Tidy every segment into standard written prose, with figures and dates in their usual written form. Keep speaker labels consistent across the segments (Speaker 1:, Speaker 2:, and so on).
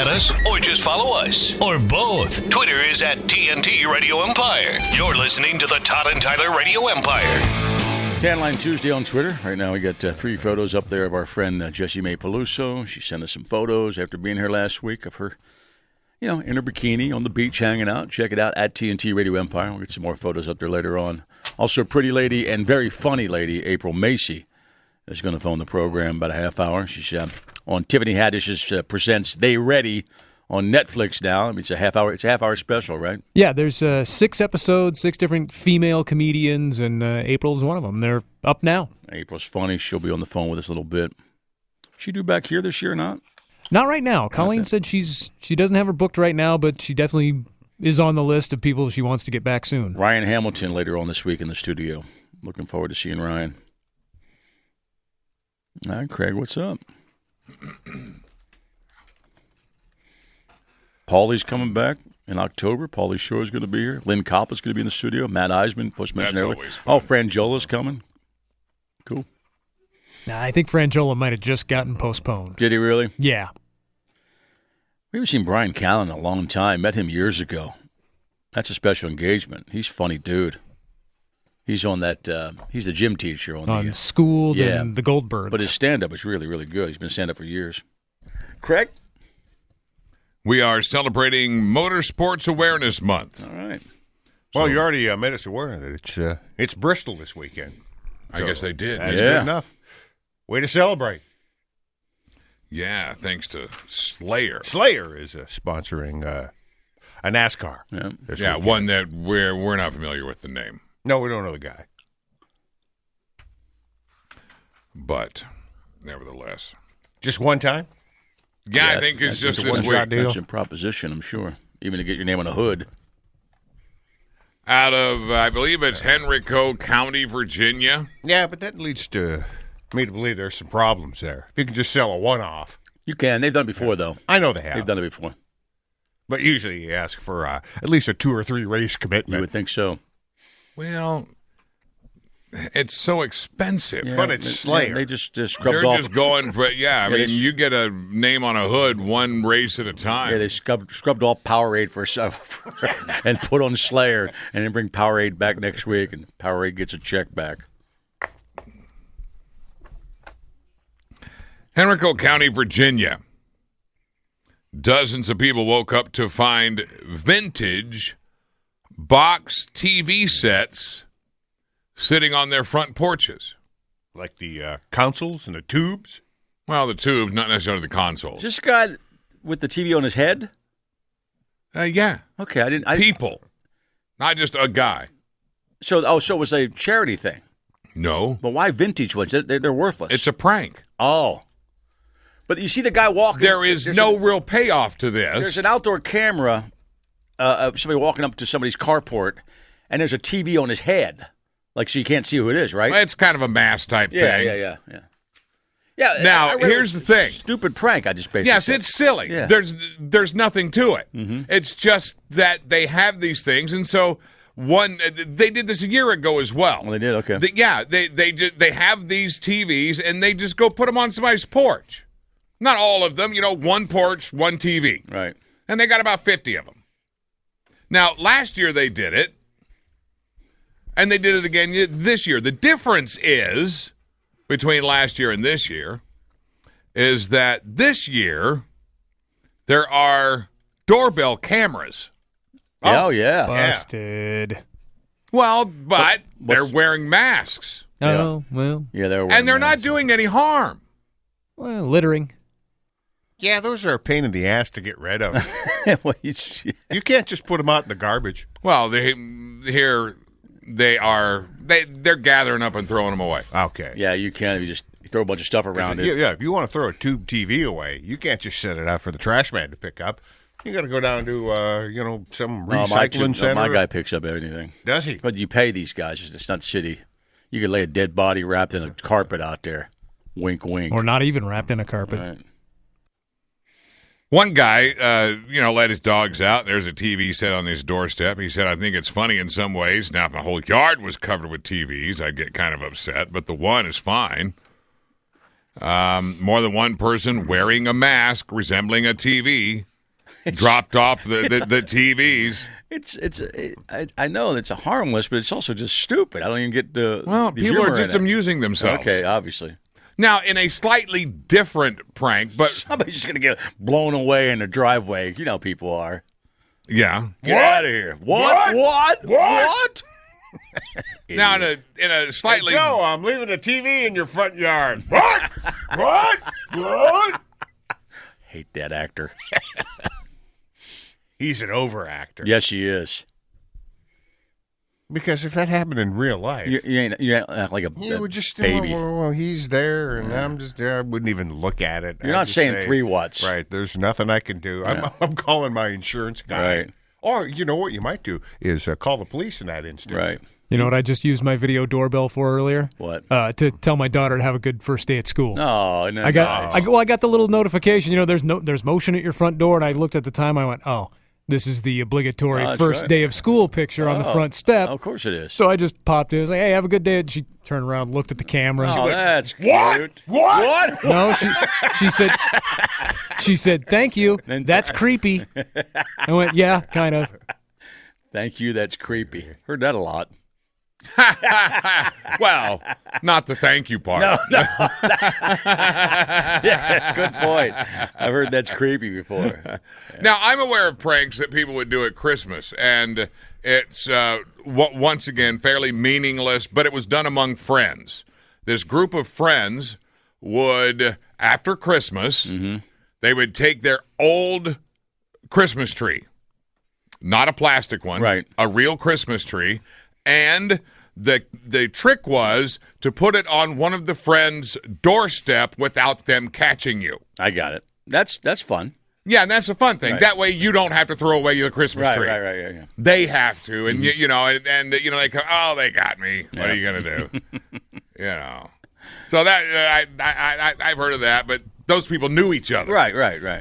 Speaker 1: at us or just follow us or both. Twitter is at TNT Radio Empire. You're listening to the Todd and Tyler Radio Empire.
Speaker 2: Tan Line Tuesday on Twitter. Right now we got 3 photos up there of our friend Jessie Mae Peluso. She sent us some photos after being here last week of her, in her bikini on the beach hanging out. Check it out at TNT Radio Empire. We'll get some more photos up there later on. Also, pretty lady and very funny lady, April Macy, is going to phone the program about a half hour. She's on Tiffany Haddish's presents They Ready on Netflix now. I mean, it's a half hour special, right?
Speaker 3: Yeah, there's 6 episodes, 6 different female comedians, and April's one of them. They're up now. April's funny. She'll be on the phone with us a little bit. She due back here this year or not? Not right now. Colleen said she doesn't have her booked right now, but she definitely is on the list of people she wants to get back soon. Ryan Hamilton later on this week in the studio. Looking forward to seeing Ryan. All right, Craig, what's up? Paulie's coming back in October. Paulie Shore is going to be here. Lynn Koppa's going to be in the studio. Matt Eisman, Push mentioned earlier. Oh, Frangiola's coming. Cool. Nah, I think Frangiola might have just gotten postponed. Did he really? Yeah. We haven't seen Brian Callen in a long time. Met him years ago. That's a special engagement. He's a funny dude. He's on that. He's the gym teacher on Schooled and the Goldbergs. But his stand-up is really, really good. He's been stand-up for years. Craig?
Speaker 4: We are celebrating Motorsports Awareness Month.
Speaker 2: All right.
Speaker 5: Well, you already made us aware that it's Bristol this weekend.
Speaker 4: I guess they did.
Speaker 5: That's good enough. Way to celebrate.
Speaker 4: Yeah, thanks to Slayer.
Speaker 5: Slayer is sponsoring a NASCAR.
Speaker 4: Yeah, one that we're not familiar with the name.
Speaker 5: No, we don't know the guy.
Speaker 4: But, nevertheless.
Speaker 5: Just one time?
Speaker 4: Yeah, I think it's just this week.
Speaker 2: That's a proposition, I'm sure. Even to get your name on a hood.
Speaker 4: Out of, I believe it's Henrico County, Virginia.
Speaker 5: Yeah, but that leads to me to believe there's some problems there. If you can just sell a one-off.
Speaker 2: You can. They've done it before, though.
Speaker 5: I know they have.
Speaker 2: They've done it before.
Speaker 5: But usually you ask for at least a 2 or 3 race commitment.
Speaker 2: You would think so.
Speaker 4: Well, it's so expensive.
Speaker 5: Yeah, but it's Slayer.
Speaker 2: They just scrubbed
Speaker 4: They're
Speaker 2: off.
Speaker 4: just going for, I mean, you get a name on a hood one race at a time.
Speaker 2: Yeah, they scrubbed off Powerade and put on Slayer, and then bring Powerade back next week, and Powerade gets a check back.
Speaker 4: Henrico County, Virginia. Dozens of people woke up to find vintage box TV sets sitting on their front porches.
Speaker 5: Like the consoles and the tubes?
Speaker 4: Well, the tubes, not necessarily the consoles.
Speaker 2: Is this guy with the TV on his head?
Speaker 4: Yeah.
Speaker 2: Okay, I didn't.
Speaker 4: People, not just a guy.
Speaker 2: So it was a charity thing?
Speaker 4: No.
Speaker 2: But why vintage ones? They're worthless.
Speaker 4: It's a prank.
Speaker 2: Oh. But you see the guy walking.
Speaker 4: There is no real payoff to this.
Speaker 2: There's an outdoor camera of somebody walking up to somebody's carport, and there's a TV on his head. Like, so you can't see who it is, right?
Speaker 4: Well, it's kind of a mask type thing.
Speaker 2: Yeah.
Speaker 4: Now, here's the thing.
Speaker 2: Stupid prank, I just basically
Speaker 4: Yes,
Speaker 2: said.
Speaker 4: it's silly.
Speaker 2: Yeah.
Speaker 4: There's nothing to it.
Speaker 2: Mm-hmm.
Speaker 4: It's just that they have these things, and so they did this a year ago as well.
Speaker 2: Well, they did, okay.
Speaker 4: They have these TVs, and they just go put them on somebody's porch. Not all of them, one porch, one TV.
Speaker 2: Right.
Speaker 4: And they got about 50 of them. Now, last year they did it, and they did it again this year. The difference is, between last year and this year, is that this year there are doorbell cameras.
Speaker 2: Oh, yeah.
Speaker 3: Busted.
Speaker 4: Well, but they're wearing masks.
Speaker 3: Oh, well.
Speaker 2: Yeah,
Speaker 4: and they're not doing any harm.
Speaker 3: Well, littering.
Speaker 5: Yeah, those are a pain in the ass to get rid of.
Speaker 2: Well,
Speaker 5: you can't just put them out in the garbage.
Speaker 4: Well, they're gathering up and throwing them away.
Speaker 5: Okay.
Speaker 2: Yeah, you can if you just throw a bunch of stuff around it.
Speaker 5: Yeah, if you want to throw a tube TV away, you can't just set it out for the trash man to pick up. You got to go down to some recycling center.
Speaker 2: My guy picks up everything.
Speaker 5: Does he?
Speaker 2: But you pay these guys. It's not shitty. You could lay a dead body wrapped in a carpet out there. Wink, wink.
Speaker 3: Or not even wrapped in a carpet.
Speaker 2: Right.
Speaker 4: One guy, let his dogs out. There's a TV set on his doorstep. He said, I think it's funny in some ways. Now, if my whole yard was covered with TVs, I'd get kind of upset. But the one is fine. More than one person wearing a mask resembling a TV dropped off the TVs.
Speaker 2: I know it's a harmless, but it's also just stupid. I don't even get the
Speaker 4: people are just amusing themselves.
Speaker 2: Okay, obviously.
Speaker 4: Now, in a slightly different prank, but
Speaker 2: somebody's just going to get blown away in the driveway. You know, people are.
Speaker 4: Yeah.
Speaker 2: Get out of here. What?
Speaker 4: Now, in a slightly...
Speaker 5: Hey, Joe, I'm leaving the TV in your front yard. What?
Speaker 2: Hate that actor.
Speaker 5: He's an overactor.
Speaker 2: Yes, he is.
Speaker 5: Because if that happened in real life,
Speaker 2: you ain't like a
Speaker 5: would just
Speaker 2: baby.
Speaker 5: Well, he's there, and I'm just there. I wouldn't even look at it.
Speaker 2: You're not saying 3 watts,
Speaker 5: right? There's nothing I can do.
Speaker 2: Yeah.
Speaker 5: I'm calling my insurance guy.
Speaker 2: Right.
Speaker 5: Or you know what you might do is call the police in that instance.
Speaker 2: Right.
Speaker 3: You know what I just used my video doorbell for earlier?
Speaker 2: What?
Speaker 3: To tell my daughter to have a good first day at school.
Speaker 2: Oh, no.
Speaker 3: I got the little notification. You know, there's motion at your front door, and I looked at the time. I went, oh, this is the obligatory first day of school picture on the front step.
Speaker 2: Of course it is.
Speaker 3: So I just popped in. I was like, hey, have a good day. And she turned around, looked at the camera.
Speaker 2: Oh, that's cute.
Speaker 5: What?
Speaker 3: No, she said, thank you. That's creepy. I went, yeah, kind of.
Speaker 2: Thank you. That's creepy. Heard that a lot.
Speaker 4: Well, not the thank you part.
Speaker 2: No. Yeah, good point. I've heard that's creepy before. Yeah.
Speaker 4: Now, I'm aware of pranks that people would do at Christmas, and it's, once again, fairly meaningless, but it was done among friends. This group of friends would, after Christmas, they would take their old Christmas tree, not a plastic one,
Speaker 2: right?
Speaker 4: A real Christmas tree, and the trick was to put it on one of the friends' doorstep without them catching you.
Speaker 2: I got it. That's fun.
Speaker 4: Yeah, and that's a fun thing.
Speaker 2: Right.
Speaker 4: That way you don't have to throw away your Christmas tree.
Speaker 2: Right. Yeah.
Speaker 4: They have to, and you know, and you know, they come, oh, they got me. What are you gonna do? You know. So that I've heard of that, but those people knew each other.
Speaker 2: Right.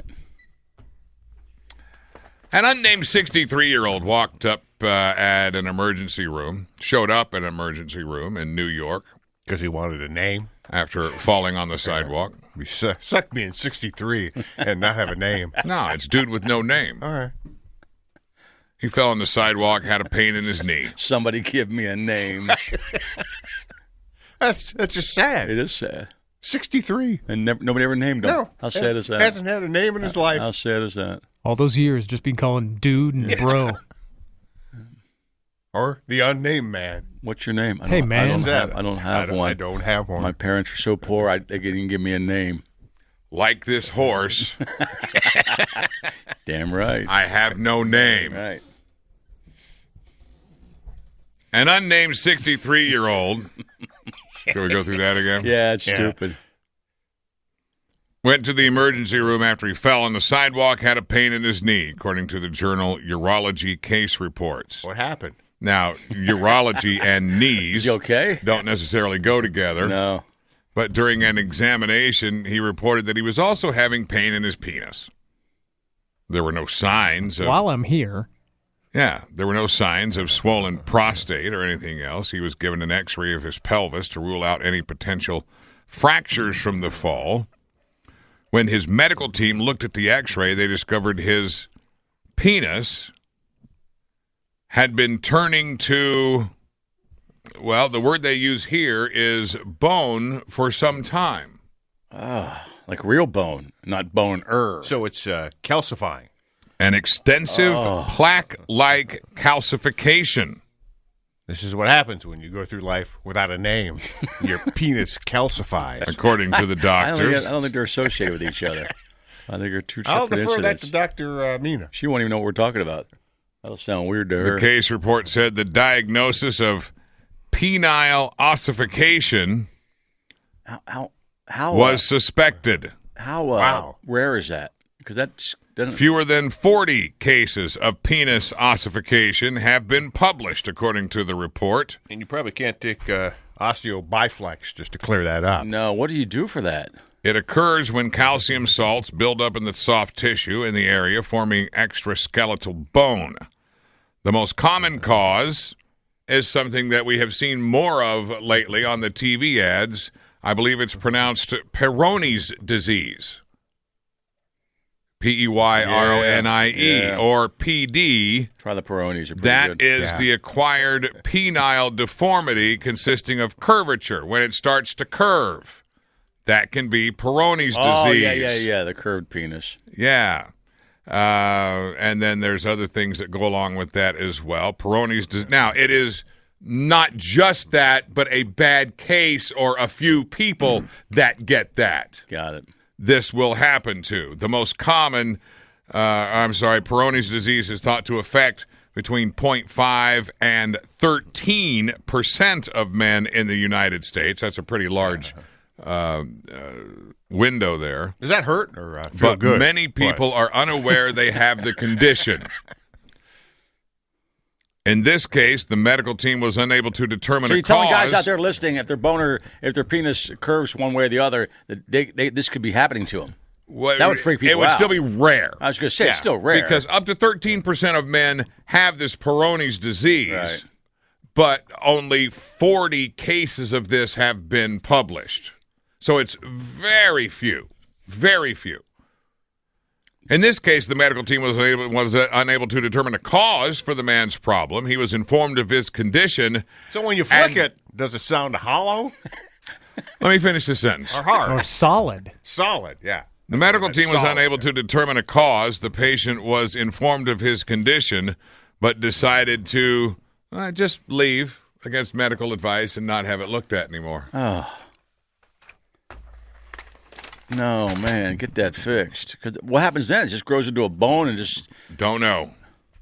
Speaker 4: An unnamed 63-year-old walked up at an emergency room, showed up at an emergency room in New York.
Speaker 5: Because he wanted a name?
Speaker 4: After falling on the sidewalk.
Speaker 5: We suck being 63 and not have a name.
Speaker 4: No, it's dude with no name.
Speaker 5: All right.
Speaker 4: He fell on the sidewalk, had a pain in his knee.
Speaker 2: Somebody give me a name.
Speaker 5: That's just sad.
Speaker 2: It is sad.
Speaker 5: 63.
Speaker 2: And nobody ever named him.
Speaker 5: No.
Speaker 2: How sad is that?
Speaker 5: Hasn't had a name in his life.
Speaker 2: How sad is that?
Speaker 3: All those years just been calling dude and bro.
Speaker 5: Or the unnamed man.
Speaker 2: What's your name?
Speaker 3: Hey, man.
Speaker 2: I don't have one.
Speaker 5: I don't have one.
Speaker 2: My parents were so poor, they didn't give me a name.
Speaker 4: Like this horse.
Speaker 2: Damn right.
Speaker 4: I have no name.
Speaker 2: Right.
Speaker 4: An unnamed 63-year-old. Can we go through that again?
Speaker 2: Yeah, it's stupid.
Speaker 4: Went to the emergency room after he fell on the sidewalk, had a pain in his knee, according to the journal Urology Case Reports.
Speaker 5: What happened?
Speaker 4: Now, urology and knees don't necessarily go together.
Speaker 2: No.
Speaker 4: But during an examination, he reported that he was also having pain in his penis. There were no signs of...
Speaker 3: While I'm here...
Speaker 4: Yeah, there were no signs of swollen prostate or anything else. He was given an x-ray of his pelvis to rule out any potential fractures from the fall. When his medical team looked at the x-ray, they discovered his penis had been turning to, well, the word they use here is bone for some time.
Speaker 2: Like real bone, not bone-er.
Speaker 5: So it's calcifying.
Speaker 4: An extensive plaque-like calcification.
Speaker 5: This is what happens when you go through life without a name. Your penis calcifies.
Speaker 4: According to the doctors.
Speaker 2: I don't think they're associated with each other. I think they're two
Speaker 5: I'll
Speaker 2: separate
Speaker 5: defer that
Speaker 2: incidents.
Speaker 5: to Dr. Mina.
Speaker 2: She won't even know what we're talking about. That'll sound weird to her.
Speaker 4: The case report said the diagnosis of penile ossification was suspected.
Speaker 2: How rare is that? Because that's...
Speaker 4: Fewer than 40 cases of penis ossification have been published, according to the report.
Speaker 5: And you probably can't take osteobiflex just to clear that up.
Speaker 2: No, what do you do for that?
Speaker 4: It occurs when calcium salts build up in the soft tissue in the area, forming extraskeletal bone. The most common cause is something that we have seen more of lately on the TV ads. I believe it's pronounced Peyronie's disease. P-E-Y-R-O-N-I-E,
Speaker 2: Yeah.
Speaker 4: or PD.
Speaker 2: Try the Peronis. Are pretty
Speaker 4: That
Speaker 2: good.
Speaker 4: is the acquired penile deformity consisting of curvature. When it starts to curve, that can be Peyronie's disease.
Speaker 2: Oh, yeah. The curved penis.
Speaker 4: Yeah. And then there's other things that go along with that as well. Peyronie's disease. Now, it is not just that, but a bad case or a few people that get that.
Speaker 2: Got it.
Speaker 4: This will happen to. The most common, Peyronie's disease is thought to affect between 0.5 and 13% of men in the United States. That's a pretty large window there.
Speaker 5: Does that hurt or feel
Speaker 4: But
Speaker 5: good?
Speaker 4: many people are unaware they have the condition. In this case, the medical team was unable to determine
Speaker 2: So
Speaker 4: a
Speaker 2: you're telling
Speaker 4: cause.
Speaker 2: guys out there listening, if their penis curves one way or the other, that this could be happening to them. That would freak people
Speaker 4: It would
Speaker 2: out.
Speaker 4: still be rare.
Speaker 2: I was going to say, it's still rare.
Speaker 4: Because up to 13% of men have this Peyronie's disease,
Speaker 2: Right.
Speaker 4: but only 40 cases of this have been published. So it's very few. Very few. In this case, the medical team was unable to determine a cause for the man's problem. He was informed of his condition.
Speaker 5: So when you flick it, does it sound hollow
Speaker 4: Let me finish this sentence.
Speaker 5: or hard?
Speaker 3: Or solid.
Speaker 5: Solid, yeah.
Speaker 4: The medical team was
Speaker 5: Solid.
Speaker 4: unable to determine a cause. The patient was informed of his condition, but decided to just leave against medical advice and not have it looked at anymore.
Speaker 2: No, man, get that fixed. Because what happens then? It just grows into a bone and just...
Speaker 4: Don't know.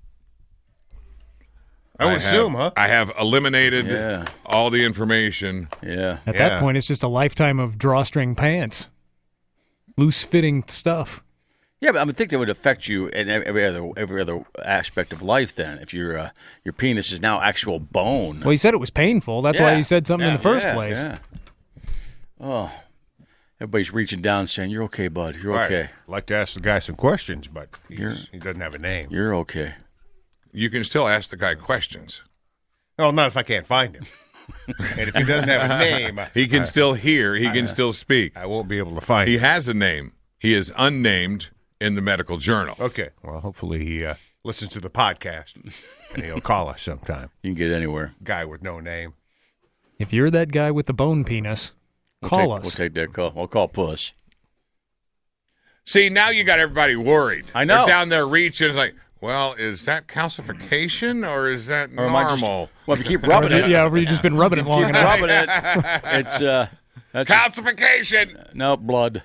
Speaker 5: I would assume, huh?
Speaker 4: I have eliminated
Speaker 2: Yeah.
Speaker 4: all the information.
Speaker 2: Yeah.
Speaker 3: At
Speaker 5: Yeah.
Speaker 3: that point, it's just a lifetime of drawstring pants. Loose-fitting stuff.
Speaker 2: Yeah, but I would think that would affect you in every other aspect of life then. If your penis is now actual bone.
Speaker 3: Well, he said it was painful. That's why he said something in the first place.
Speaker 2: Yeah. Oh. Everybody's reaching down saying, "You're okay, bud. You're
Speaker 5: Right.
Speaker 2: okay.
Speaker 5: I'd like to ask the guy some questions, but he
Speaker 2: You're-
Speaker 5: doesn't have a name.
Speaker 2: You're okay."
Speaker 4: You can still ask the guy questions.
Speaker 5: Well, not if I can't find him. And if he doesn't have a name,
Speaker 4: He can still hear. He can still speak.
Speaker 5: I won't be able to find
Speaker 4: He
Speaker 5: him.
Speaker 4: has a name. He is unnamed in the medical journal.
Speaker 5: Okay. Well, hopefully he listens to the podcast, and he'll call us sometime.
Speaker 2: You can get anywhere.
Speaker 5: Guy with no name.
Speaker 3: If you're that guy with the bone penis, call us.
Speaker 2: We'll take that call. We'll call Puss.
Speaker 4: See, now you got everybody worried.
Speaker 2: I know.
Speaker 4: They're down there reaching. It's like, well, is that calcification or is that
Speaker 2: Or am I just-
Speaker 4: normal?
Speaker 2: Well, if you keep rubbing it,
Speaker 3: Yeah, you've just been rubbing it long
Speaker 2: keep
Speaker 3: enough.
Speaker 2: rubbing it. It's that's
Speaker 4: Calcification.
Speaker 2: no blood.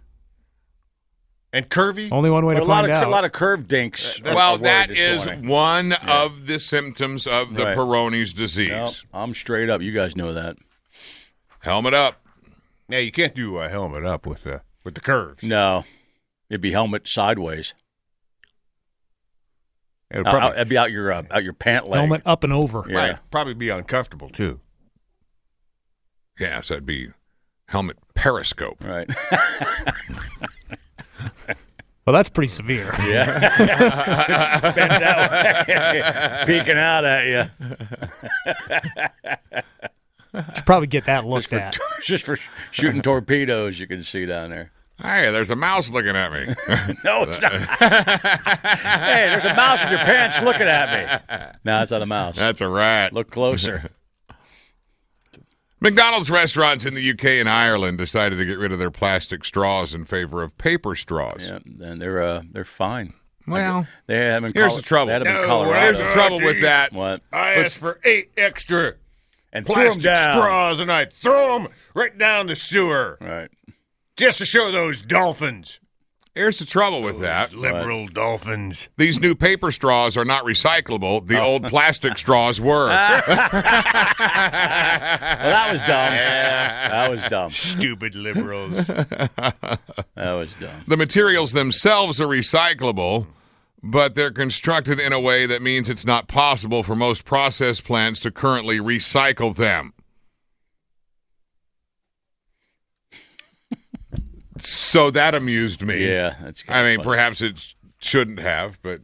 Speaker 5: And curvy?
Speaker 3: Only one way
Speaker 2: But
Speaker 3: to
Speaker 2: a lot
Speaker 3: find
Speaker 2: of
Speaker 3: out.
Speaker 2: a lot of curved dinks.
Speaker 4: Well,
Speaker 2: are
Speaker 4: that
Speaker 2: worried this
Speaker 4: is
Speaker 2: morning.
Speaker 4: one of the symptoms of the
Speaker 2: Right.
Speaker 4: Peyronie's disease.
Speaker 2: No, I'm straight up. You guys know that.
Speaker 4: Helmet up.
Speaker 5: Yeah, you can't do a helmet up with the curves.
Speaker 2: No, it'd be helmet sideways.
Speaker 5: It would probably,
Speaker 2: It'd be out your pant leg.
Speaker 3: Helmet up and over.
Speaker 2: Yeah.
Speaker 5: right, probably be uncomfortable, too.
Speaker 4: Yes, that'd be helmet periscope.
Speaker 2: Right.
Speaker 3: Well, that's pretty severe.
Speaker 2: Yeah. Bend that way. Peeking out at you.
Speaker 3: Should probably get that looked at.
Speaker 2: Just for shooting torpedoes, you can see down there.
Speaker 4: Hey, there's a mouse looking at me.
Speaker 2: No, it's not. Hey, there's a mouse in your pants looking at me. No, it's not a mouse.
Speaker 4: That's a rat.
Speaker 2: Look closer.
Speaker 4: McDonald's restaurants in the UK and Ireland decided to get rid of their plastic straws in favor of paper straws.
Speaker 2: Yeah, and they're fine.
Speaker 4: Well,
Speaker 2: They have in
Speaker 4: here's the trouble.
Speaker 2: They had them in
Speaker 5: No,
Speaker 2: Colorado.
Speaker 4: Here's the trouble with that.
Speaker 2: What?
Speaker 5: I asked for 8 extra
Speaker 2: And threw them
Speaker 5: plastic
Speaker 2: down.
Speaker 5: straws, and I throw them right down the sewer
Speaker 2: Right.
Speaker 5: just to show those dolphins.
Speaker 4: Here's the trouble with that.
Speaker 5: Liberal dolphins.
Speaker 4: These new paper straws are not recyclable. The old plastic straws were.
Speaker 2: Well, that was dumb. Yeah, that was dumb.
Speaker 5: Stupid liberals.
Speaker 2: That was dumb.
Speaker 4: The materials themselves are recyclable, but they're constructed in a way that means it's not possible for most process plants to currently recycle them. So that amused me.
Speaker 2: Yeah, that's.
Speaker 4: I mean,
Speaker 2: funny.
Speaker 4: perhaps it shouldn't have, but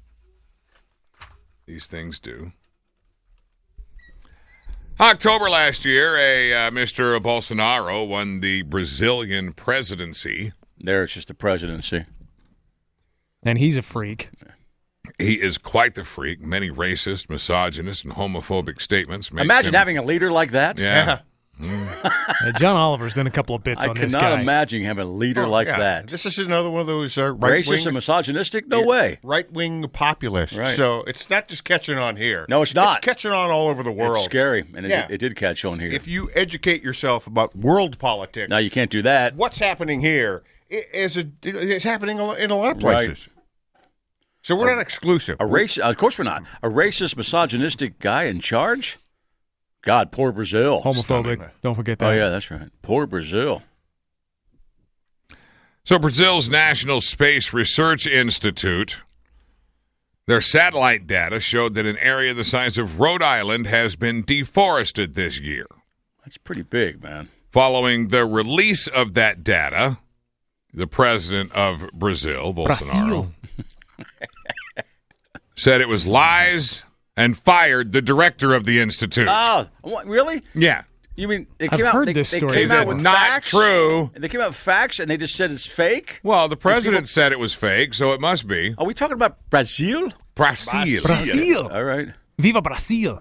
Speaker 4: these things do. October last year, Mr. Bolsonaro won the Brazilian presidency.
Speaker 2: There, it's just the presidency.
Speaker 3: And he's a freak.
Speaker 4: He is quite the freak. Many racist, misogynist, and homophobic statements.
Speaker 2: Imagine having a leader like that.
Speaker 4: Yeah.
Speaker 3: John Oliver's done a couple of bits on this guy.
Speaker 2: I cannot imagine having a leader like that.
Speaker 5: This is another one of those
Speaker 2: racist and misogynistic? No way.
Speaker 5: Right-wing populists.
Speaker 2: Right.
Speaker 5: So it's not just catching on here.
Speaker 2: No, it's not.
Speaker 5: It's catching on all over the world.
Speaker 2: It's scary, and it did catch on here.
Speaker 5: If you educate yourself about world politics.
Speaker 2: Now, you can't do that.
Speaker 5: What's happening here is happening in a lot of places.
Speaker 2: Right.
Speaker 5: So we're not exclusive.
Speaker 2: Of course we're not. A racist, misogynistic guy in charge? God, poor Brazil.
Speaker 3: Homophobic. Don't forget that.
Speaker 2: Oh, yeah, that's right. Poor Brazil.
Speaker 4: So Brazil's National Space Research Institute, their satellite data showed that an area the size of Rhode Island has been deforested this year.
Speaker 2: That's pretty big, man.
Speaker 4: Following the release of that data, the president of Brazil, Bolsonaro, said it was lies and fired the director of the institute.
Speaker 2: Oh, what, really?
Speaker 4: Yeah.
Speaker 2: You mean
Speaker 3: I've heard this story.
Speaker 2: They came out with
Speaker 4: not
Speaker 2: facts?
Speaker 4: True.
Speaker 2: They came out with facts, and they just said it's fake?
Speaker 4: Well, the president said it was fake, so it must be.
Speaker 2: Are we talking about Brazil?
Speaker 4: Brazil.
Speaker 2: All right.
Speaker 3: Viva Brazil.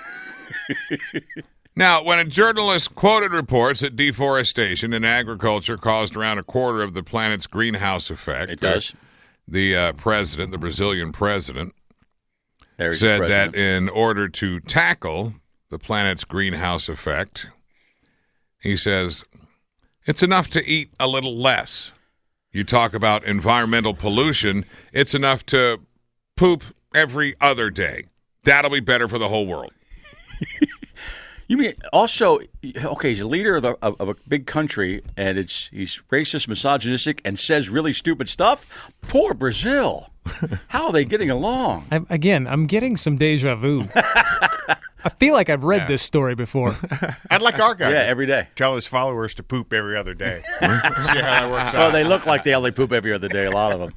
Speaker 4: Now, when a journalist quoted reports that deforestation in agriculture caused around a quarter of the planet's greenhouse effect,
Speaker 2: it does.
Speaker 4: The president, the Brazilian president,
Speaker 2: said
Speaker 4: that in order to tackle the planet's greenhouse effect, he says, it's enough to eat a little less. You talk about environmental pollution, it's enough to poop every other day. That'll be better for the whole world.
Speaker 2: You mean also, okay, he's a leader of a big country, and he's racist, misogynistic, and says really stupid stuff? Poor Brazil. How are they getting along?
Speaker 3: I'm getting some deja vu. I feel like I've read this story before.
Speaker 5: I'd like our guy.
Speaker 2: Yeah, every day.
Speaker 5: Tell his followers to poop every other day. See how that works out.
Speaker 2: Well, they look like they only poop every other day, a lot of them.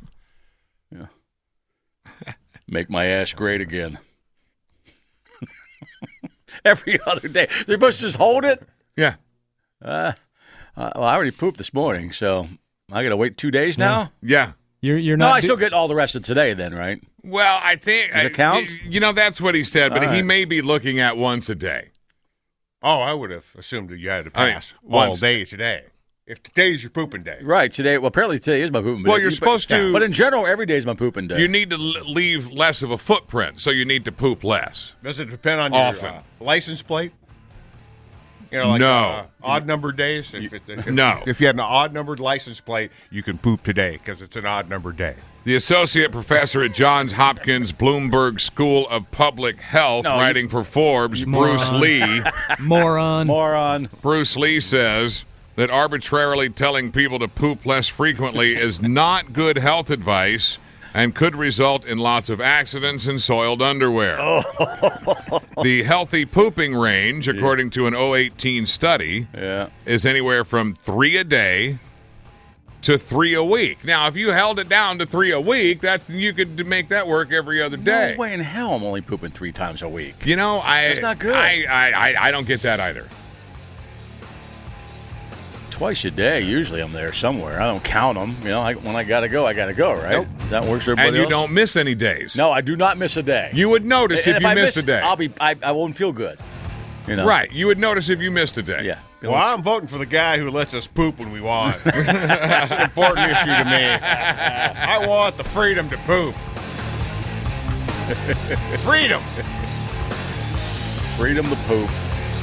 Speaker 2: Yeah. Make my ass great again. Every other day. They're supposed to just hold it?
Speaker 4: Yeah.
Speaker 2: Well, I already pooped this morning, so I got to wait 2 days now?
Speaker 4: Yeah.
Speaker 3: You're
Speaker 2: No,
Speaker 3: not.
Speaker 2: I still get all the rest of today then, right?
Speaker 4: Well, I think...
Speaker 2: Does it count?
Speaker 4: That's what he said, but
Speaker 2: All
Speaker 4: he
Speaker 2: right.
Speaker 4: may be looking at once a day.
Speaker 5: Oh, I would have assumed that you had to
Speaker 4: I mean,
Speaker 5: pass all
Speaker 4: once-
Speaker 5: day today. If today's your pooping day.
Speaker 2: Right, today. Well, apparently today is my pooping day.
Speaker 4: Well, you're supposed to...
Speaker 2: But in general, every day is my pooping day.
Speaker 4: You need to leave less of a footprint, so you need to poop less.
Speaker 5: Does it depend on your
Speaker 4: Often.
Speaker 5: License plate? Like
Speaker 4: No.
Speaker 5: odd numbered days?
Speaker 4: No.
Speaker 5: If you had an odd numbered license plate, you can poop today because it's an odd numbered day.
Speaker 4: The associate professor at Johns Hopkins Bloomberg School of Public Health, writing for Forbes, Bruce Lee.
Speaker 3: Moron.
Speaker 4: Bruce Lee says that arbitrarily telling people to poop less frequently is not good health advice and could result in lots of accidents and soiled underwear. The healthy pooping range, according to an 2018 study, is anywhere from 3 a day to 3 a week. Now, if you held it down to 3 a week, you could make that work every other day.
Speaker 2: No way in hell I'm only pooping 3 times a week.
Speaker 4: That's
Speaker 2: not good.
Speaker 4: I don't get that either.
Speaker 2: Twice a day, usually I'm there somewhere. I don't count them. When I gotta go, right?
Speaker 4: Nope.
Speaker 2: That works for everybody
Speaker 4: And you
Speaker 2: else?
Speaker 4: don't miss any days.
Speaker 2: No, I do not miss a day.
Speaker 4: You would notice
Speaker 2: And
Speaker 4: if you
Speaker 2: I
Speaker 4: missed a day.
Speaker 2: I won't feel good.
Speaker 4: Right. You would notice if you missed a day.
Speaker 2: Yeah.
Speaker 5: Well, I'm voting for the guy who lets us poop when we want. That's an important issue to me. I want the freedom to poop. Freedom.
Speaker 2: Freedom to poop.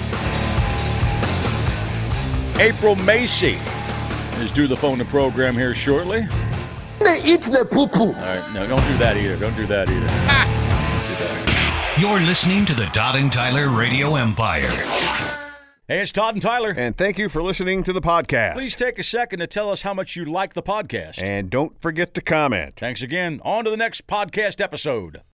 Speaker 2: April Macy is due the phone the program here shortly.
Speaker 6: They eat the poo-poo.
Speaker 2: All right, no, don't do that either. Don't do that either.
Speaker 1: You're listening to the Todd and Tyler Radio Empire.
Speaker 2: Hey, it's Todd and Tyler.
Speaker 5: And thank you for listening to the podcast.
Speaker 2: Please take a second to tell us how much you like the podcast.
Speaker 5: And don't forget to comment.
Speaker 2: Thanks again. On to the next podcast episode.